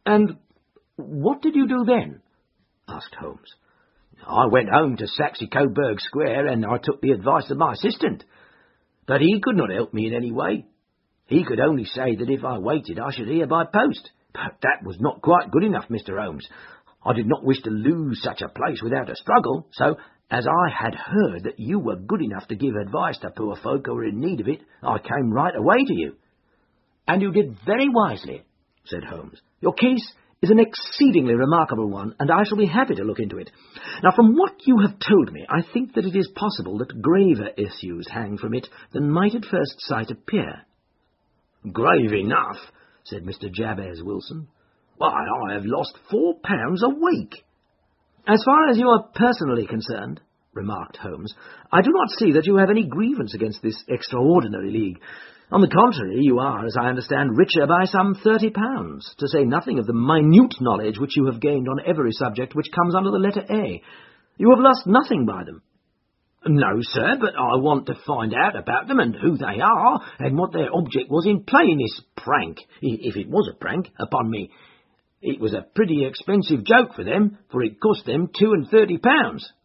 And what did you do then? Asked Holmes. I went home to Saxe Coburg Square, and I took the advice of my assistant. But he could not help me in any way. He could only say that if I waited I should hear by post. But that was not quite good enough, Mr. Holmes. I did not wish to lose such a place without a struggle, so as I had heard that you were good enough to give advice to poor folk who were in need of it, I came right away to you. And you did very wisely, said Holmes. Your case is an exceedingly remarkable one, and I shall be happy to look into it. Now, from what you have told me, I think that it is possible that graver issues hang from it than might at first sight appear. Grave enough, said Mr. Jabez Wilson. Why, I have lost £4 a week. As far as you are personally concerned, remarked Holmes, I do not see that you have any grievance against this extraordinary league. On the contrary, you are, as I understand, richer by some £30, to say nothing of the minute knowledge which you have gained on every subject which comes under the letter A. You have lost nothing by them. No, sir, but I want to find out about them and who they are, and what their object was in playing this prank, if it was a prank, upon me. It was a pretty expensive joke for them, for it cost them £32.